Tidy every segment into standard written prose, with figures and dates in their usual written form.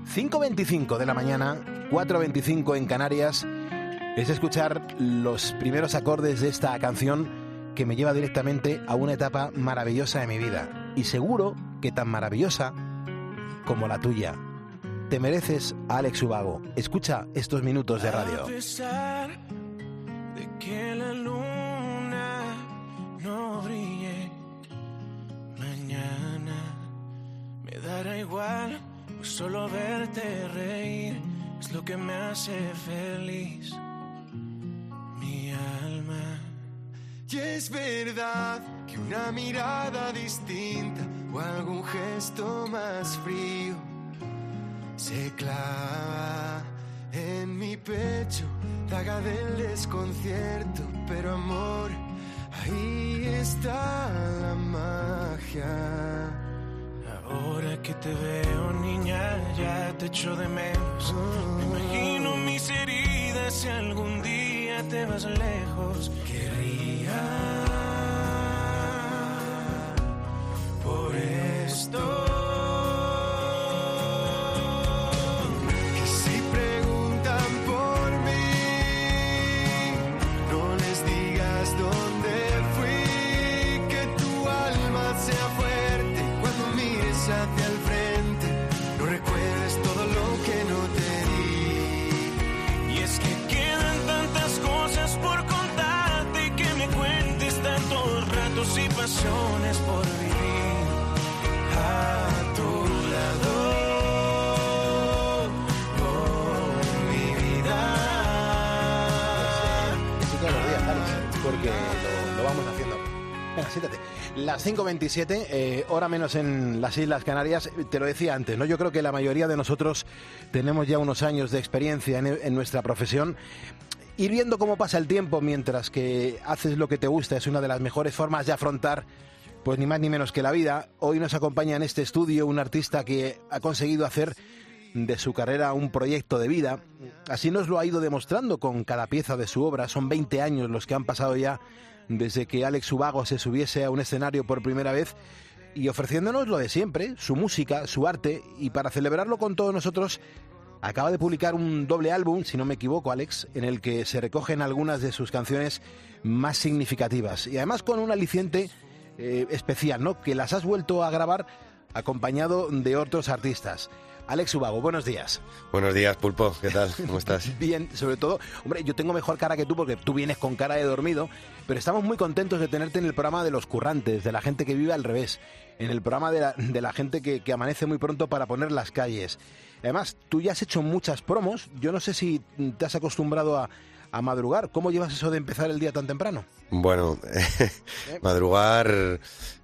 5:25 de la mañana, 4:25 en Canarias. Es escuchar los primeros acordes de esta canción que me lleva directamente a una etapa maravillosa de mi vida. Y seguro que tan maravillosa como la tuya. Te mereces a Álex Ubago. Escucha estos minutos de radio. A pesar de que la luna no brille mañana, me dará igual, pues solo verte reír es lo que me hace feliz, mi alma. Y es verdad que una mirada distinta o algún gesto más frío se clava en mi pecho, daga del desconcierto, pero amor, ahí está la magia. Ahora que te veo, niña, ya te echo de menos. Me imagino mis heridas si algún día te vas lejos. Querría por esto. Hacia el frente, no recuerdes todo lo que no te di. Y es que quedan tantas cosas por contarte, que me cuentes tantos ratos y pasiones por vivir a tu lado, con mi vida. Eso todos los días, Alex, porque lo vamos haciendo. Venga, siéntate. Las 5:27, hora menos en las Islas Canarias. Te lo decía antes, ¿no? Yo creo que la mayoría de nosotros tenemos ya unos años de experiencia en nuestra profesión. Ir viendo cómo pasa el tiempo mientras que haces lo que te gusta es una de las mejores formas de afrontar, pues ni más ni menos que la vida. Hoy nos acompaña en este estudio un artista que ha conseguido hacer de su carrera un proyecto de vida. Así nos lo ha ido demostrando con cada pieza de su obra. Son 20 años los que han pasado ya desde que Álex Ubago se subiese a un escenario por primera vez y ofreciéndonos lo de siempre, su música, su arte, y para celebrarlo con todos nosotros acaba de publicar un doble álbum, si no me equivoco, Álex, en el que se recogen algunas de sus canciones más significativas y además con un aliciente especial, ¿no? Que las has vuelto a grabar acompañado de otros artistas. Álex Ubago, buenos días. Buenos días, Pulpo, ¿qué tal? ¿Cómo estás? Bien, sobre todo, hombre, yo tengo mejor cara que tú porque tú vienes con cara de dormido, pero estamos muy contentos de tenerte en el programa de los currantes, de la gente que vive al revés, en el programa de la gente que amanece muy pronto para poner las calles. Además, tú ya has hecho muchas promos, yo no sé si te has acostumbrado a madrugar. ¿Cómo llevas eso de empezar el día tan temprano? Bueno, madrugar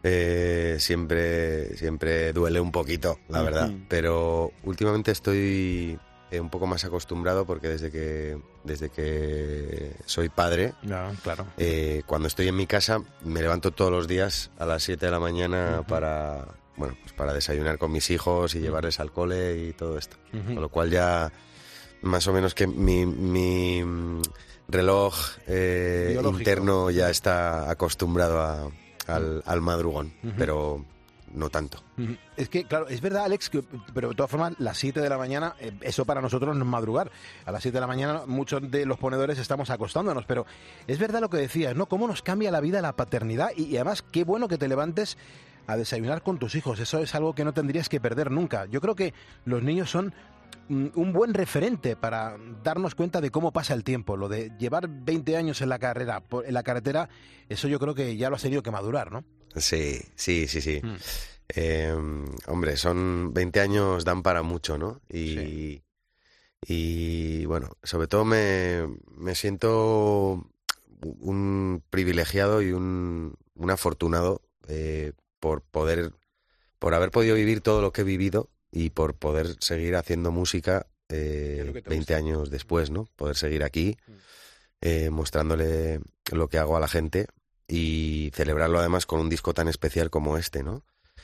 siempre duele un poquito, la verdad. Pero últimamente estoy un poco más acostumbrado porque desde que soy padre, no, claro. Cuando estoy en mi casa me levanto todos los días a las 7 de la mañana para desayunar con mis hijos y llevarles al cole y todo esto. Con lo cual ya más o menos que mi reloj interno ya está acostumbrado al madrugón, pero no tanto. Es que, claro, es verdad, Álex, pero de todas formas, las 7 de la mañana, eso para nosotros no es madrugar. A las 7 de la mañana muchos de los ponedores estamos acostándonos, pero es verdad lo que decías, ¿no? Cómo nos cambia la vida la paternidad y además qué bueno que te levantes a desayunar con tus hijos. Eso es algo que no tendrías que perder nunca. Yo creo que los niños son un buen referente para darnos cuenta de cómo pasa el tiempo. Lo de llevar 20 años en la carretera, eso yo creo que ya lo has tenido que madurar, ¿no? Sí. Hombre, son 20 años, dan para mucho, ¿no? Y bueno, sobre todo me siento un privilegiado y un afortunado por haber podido vivir todo lo que he vivido y por poder seguir haciendo música 20 años después, ¿no? Poder seguir aquí mostrándole lo que hago a la gente y celebrarlo además con un disco tan especial como este, ¿no?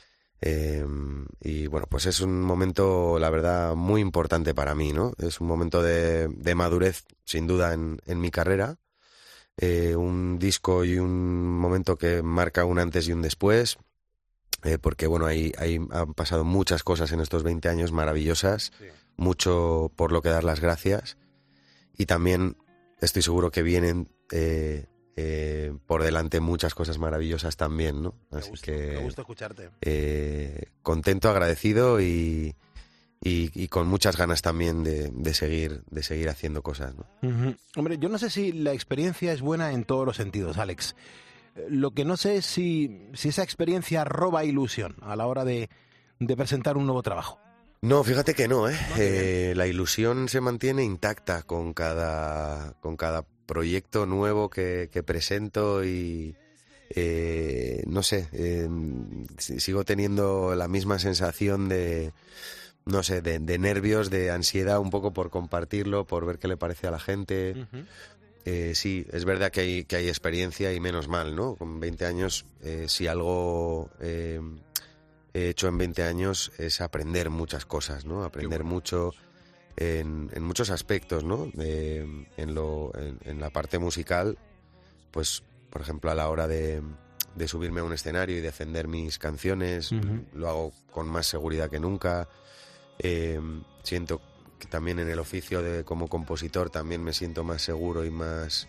Y bueno, pues es un momento, la verdad, muy importante para mí, ¿no? Es un momento de madurez, sin duda, en mi carrera. Un disco y un momento que marca un antes y un después, porque bueno, ahí han pasado muchas cosas en estos 20 años maravillosas, sí. mucho por lo que dar las gracias, y también estoy seguro que vienen por delante muchas cosas maravillosas también, ¿no? Así me gusta escucharte. Contento, agradecido y con muchas ganas también de seguir haciendo cosas, ¿no? Uh-huh. Hombre, yo no sé si la experiencia es buena en todos los sentidos, Alex. Lo que no sé es si esa experiencia roba ilusión a la hora de presentar un nuevo trabajo. No, fíjate que no, ¿eh? La ilusión se mantiene intacta con cada proyecto nuevo que presento y no sé, sigo teniendo la misma sensación de nervios, de ansiedad un poco por compartirlo, por ver qué le parece a la gente. Uh-huh. Sí, es verdad que hay experiencia y menos mal, ¿no? Con 20 años, si algo he hecho en 20 años es aprender muchas cosas, ¿no? Aprender mucho en muchos aspectos, ¿no? En la parte musical, pues, por ejemplo, a la hora de subirme a un escenario y defender mis canciones, uh-huh, lo hago con más seguridad que nunca. Siento que también en el oficio como compositor también me siento más seguro y más,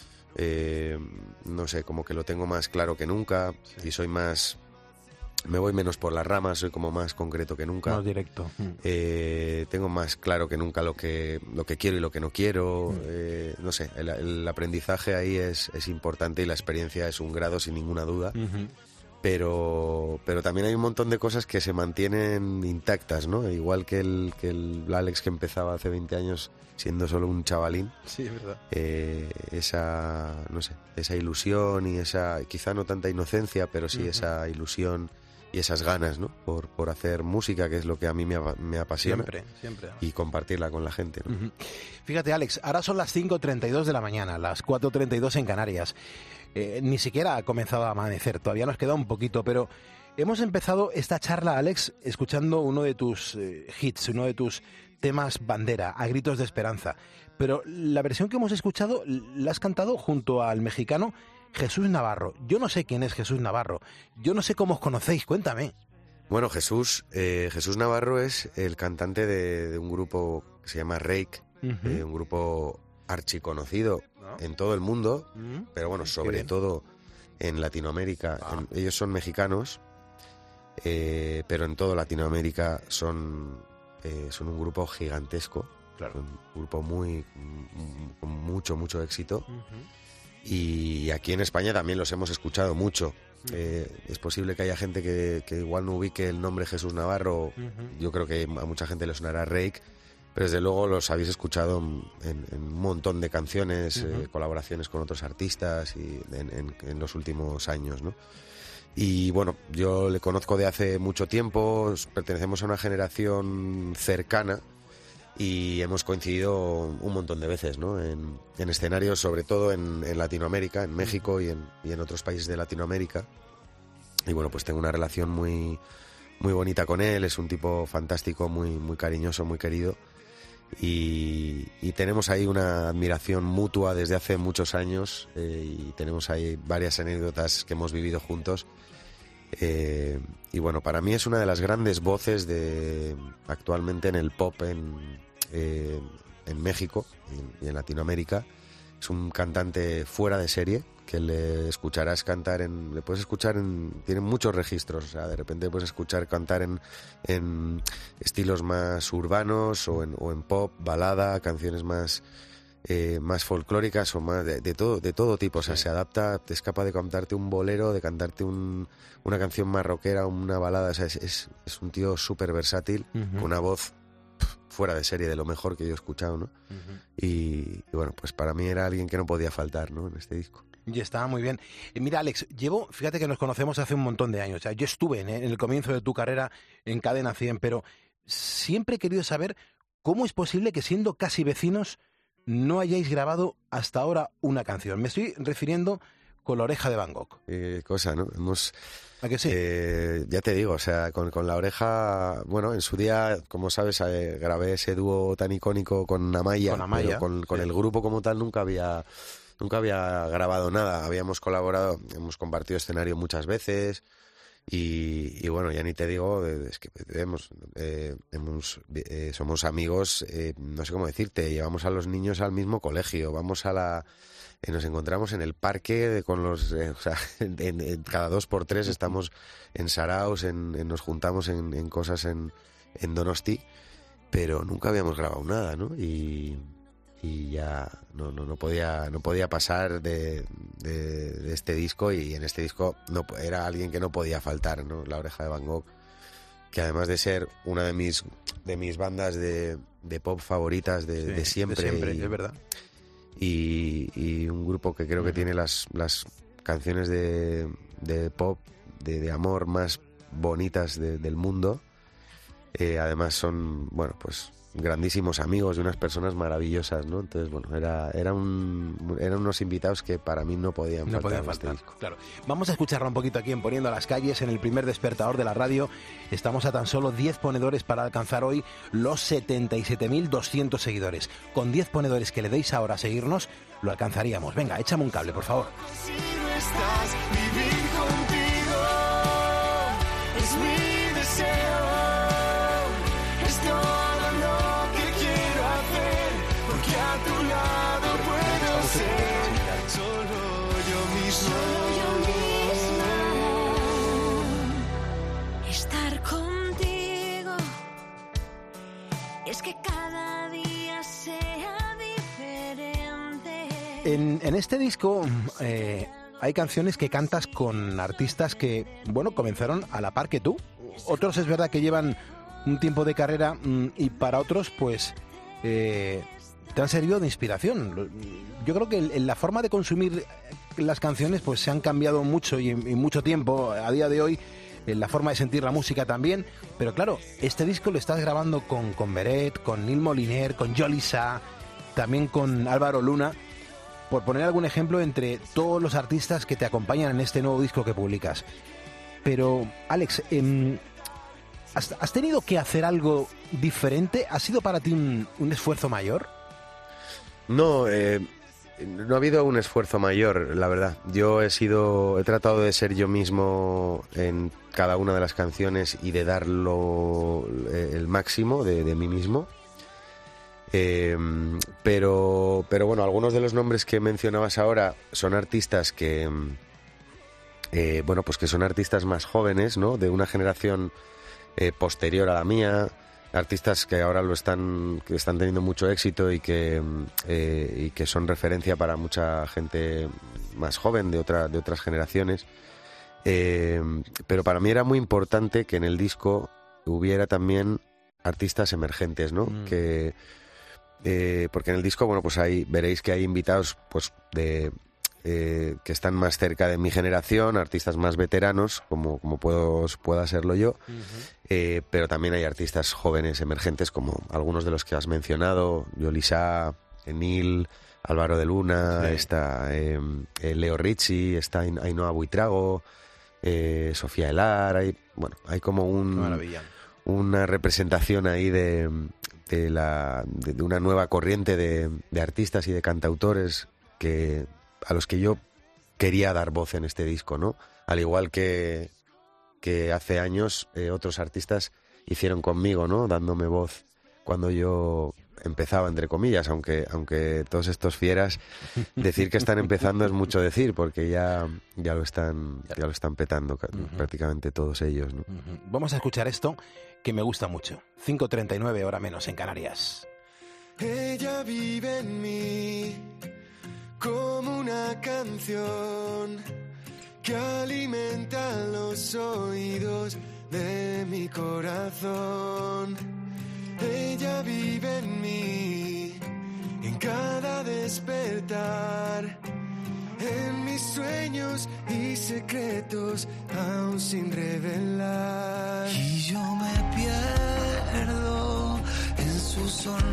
no sé, como que lo tengo más claro que nunca, sí, y soy más... Me voy menos por las ramas, soy como más concreto que nunca. Más directo. Tengo más claro que nunca lo que quiero y lo que no quiero. No sé, el aprendizaje ahí es importante y la experiencia es un grado sin ninguna duda. Uh-huh. Pero también hay un montón de cosas que se mantienen intactas, ¿no? Igual que el Alex que empezaba hace 20 años siendo solo un chavalín. Sí, es verdad. Esa ilusión y esa, quizá no tanta inocencia, pero sí, uh-huh, esa ilusión y esas ganas, ¿no? Por hacer música, que es lo que a mí me apasiona. Siempre. Y compartirla con la gente, ¿no? Uh-huh. Fíjate, Alex, ahora son las 5:32 de la mañana, las 4:32 en Canarias. Ni siquiera ha comenzado a amanecer, todavía nos queda un poquito, pero hemos empezado esta charla, Alex, escuchando uno de tus hits, uno de tus temas bandera, A Gritos de Esperanza. Pero la versión que hemos escuchado la has cantado junto al mexicano Jesús Navarro. Yo no sé quién es Jesús Navarro, yo no sé cómo os conocéis, cuéntame. Bueno, Jesús Navarro es el cantante de un grupo que se llama Reik, uh-huh, un grupo archiconocido, ¿no?, en todo el mundo, uh-huh, pero bueno, sobre todo en Latinoamérica. Ellos son mexicanos, pero en toda Latinoamérica son un grupo gigantesco, claro, un grupo con mucho éxito. Uh-huh. Y aquí en España también los hemos escuchado mucho. Es posible que haya gente que igual no ubique el nombre Jesús Navarro. Uh-huh. Yo creo que a mucha gente le sonará Reik, pero desde luego los habéis escuchado en un montón de canciones, uh-huh, colaboraciones con otros artistas y en los últimos años, ¿no? Y bueno, yo le conozco de hace mucho tiempo, pertenecemos a una generación cercana y hemos coincidido un montón de veces, ¿no? En escenarios, sobre todo en Latinoamérica, en México y en otros países de Latinoamérica. Y bueno, pues tengo una relación muy bonita con él, es un tipo fantástico, muy cariñoso, muy querido. Y tenemos ahí una admiración mutua desde hace muchos años, y tenemos ahí varias anécdotas que hemos vivido juntos. Y bueno, para mí es una de las grandes voces actualmente en el pop en México y en Latinoamérica. Es un cantante fuera de serie que le escucharás cantar le puedes escuchar tiene muchos registros, o sea, de repente puedes escuchar cantar en estilos más urbanos o en pop, balada, canciones más folclóricas o más de todo tipo, o sea, sí, se adapta, es capaz de cantarte un bolero, de cantarte una canción más rockera, una balada, o sea, es un tío súper versátil, uh-huh, con una voz fuera de serie, de lo mejor que yo he escuchado, ¿no? Uh-huh. Y bueno, pues para mí era alguien que no podía faltar, ¿no?, en este disco. Y estaba muy bien. Mira, Alex, fíjate que nos conocemos hace un montón de años. O sea, yo estuve en el comienzo de tu carrera en Cadena 100, pero siempre he querido saber cómo es posible que, siendo casi vecinos, no hayáis grabado hasta ahora una canción. Me estoy refiriendo con La Oreja de Van Gogh. Cosa, ¿no? ¿A que sí? Ya te digo, o sea, con La Oreja, bueno, en su día, como sabes, grabé ese dúo tan icónico con Amaya, pero con sí, el grupo como tal nunca había grabado nada. Habíamos colaborado, hemos compartido escenario muchas veces Y bueno, ya ni te digo, es que somos amigos, no sé cómo decirte, llevamos a los niños al mismo colegio, vamos nos encontramos en el parque con los, cada 2 por 3 estamos en Saraos, nos juntamos en cosas en Donosti, pero nunca habíamos grabado nada, ¿no? Y ya no podía pasar de este disco, y en este disco era alguien que no podía faltar, ¿no? La Oreja de Van Gogh, que además de ser una de mis bandas de pop favoritas de siempre, es verdad, y un grupo que creo que tiene las canciones de pop de amor más bonitas del mundo. Además son, bueno, pues grandísimos amigos y unas personas maravillosas, ¿no? Entonces, bueno, eran unos invitados que para mí no podían faltar. Este disco. Claro. Vamos a escucharla un poquito aquí en Poniendo a las Calles, en el primer despertador de la radio. Estamos a tan solo 10 ponedores para alcanzar hoy los 77.200 seguidores. Con 10 ponedores que le deis ahora a seguirnos, lo alcanzaríamos. Venga, échame un cable, por favor. Si no estás, vivir contigo es mi deseo, es todo lo que quiero hacer, porque a tu lado puedo ser solo yo mismo. Estar contigo es que cada día sea diferente. En este disco hay canciones que cantas con artistas que, bueno, comenzaron a la par que tú. Otros es verdad que llevan un tiempo de carrera, y para otros, pues, te han servido de inspiración. Yo creo que la forma de consumir las canciones pues se han cambiado mucho y mucho tiempo. A día de hoy, la forma de sentir la música también. Pero claro, este disco lo estás grabando con Beret, con Nil Moliner, con Yolisa, también con Álvaro Luna, por poner algún ejemplo entre todos los artistas que te acompañan en este nuevo disco que publicas. Pero, Alex, ¿has tenido que hacer algo diferente? ¿Ha sido para ti un esfuerzo mayor? No, no ha habido un esfuerzo mayor, la verdad. Yo he tratado de ser yo mismo en cada una de las canciones y de darlo el máximo de mí mismo. Pero bueno, algunos de los nombres que mencionabas ahora son artistas que, bueno, pues que son artistas más jóvenes, ¿no? De una generación posterior a la mía, artistas que ahora que están teniendo mucho éxito y que son referencia para mucha gente más joven de otras generaciones. Pero para mí era muy importante que en el disco hubiera también artistas emergentes, ¿no? Porque en el disco, bueno, pues veréis que hay invitados pues que están más cerca de mi generación, artistas más veteranos, como pueda serlo yo, pero también hay artistas jóvenes emergentes, como algunos de los que has mencionado, Yolisa, Nil, Álvaro de Luna, sí. Está Leo Ricci, está Ainhoa Buitrago, Sofía Elar, hay como una representación ahí de una nueva corriente de artistas y de cantautores a los que yo quería dar voz en este disco, ¿no? Al igual que hace años otros artistas hicieron conmigo, ¿no? Dándome voz cuando yo empezaba, entre comillas, aunque todos estos fieras, decir que están empezando es mucho decir, porque ya lo están petando prácticamente todos ellos, ¿no? Vamos a escuchar esto que me gusta mucho. 5:39, hora menos en Canarias. Ella vive en mí como una canción que alimenta los oídos de mi corazón. Ella vive en mí, en cada despertar, en mis sueños y secretos aún sin revelar. Y yo me pierdo en su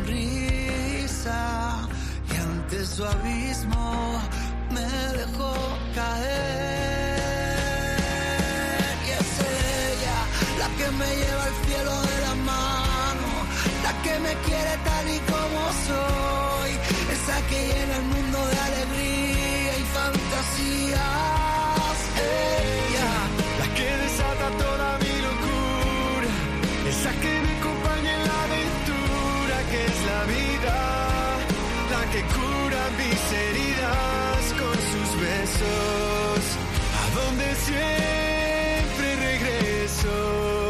sonrisa, y ante su abismo me dejó caer. Y es ella la que me lleva al cielo de la mano, la que me quiere tal y como soy, esa que llena el mundo de alegría y fantasías. Ella, la que desata que cura mis heridas con sus besos, a donde siempre regreso.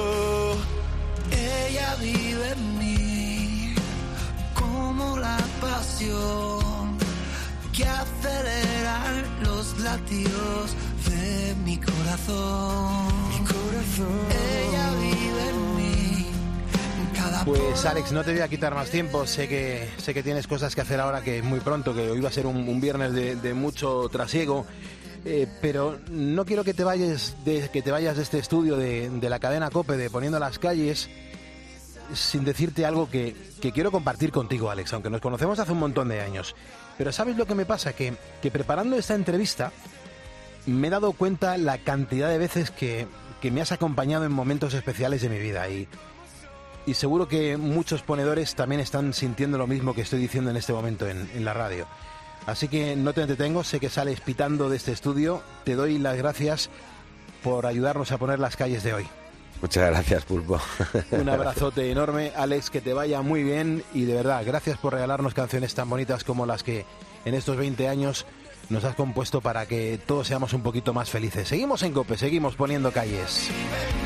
Ella vive en mí como la pasión que acelera los latidos de mi corazón. Ella vive en mí. Pues Alex, no te voy a quitar más tiempo. Sé que tienes cosas que hacer ahora, que es muy pronto, que hoy va a ser un viernes de mucho trasiego. Pero no quiero que te vayas de este estudio de la cadena COPE, de Poniendo las Calles, sin decirte algo que quiero compartir contigo, Alex, aunque nos conocemos hace un montón de años. Pero ¿sabes lo que me pasa? Que preparando esta entrevista me he dado cuenta la cantidad de veces que me has acompañado en momentos especiales de mi vida, y seguro que muchos ponedores también están sintiendo lo mismo que estoy diciendo en este momento en la radio. Así que no te entretengo, sé que sales pitando de este estudio. Te doy las gracias por ayudarnos a poner las calles de hoy. Muchas gracias, Pulpo. Un abrazote enorme, Alex, que te vaya muy bien, y de verdad, gracias por regalarnos canciones tan bonitas como las que en estos 20 años nos has compuesto para que todos seamos un poquito más felices. Seguimos en COPE, seguimos poniendo calles.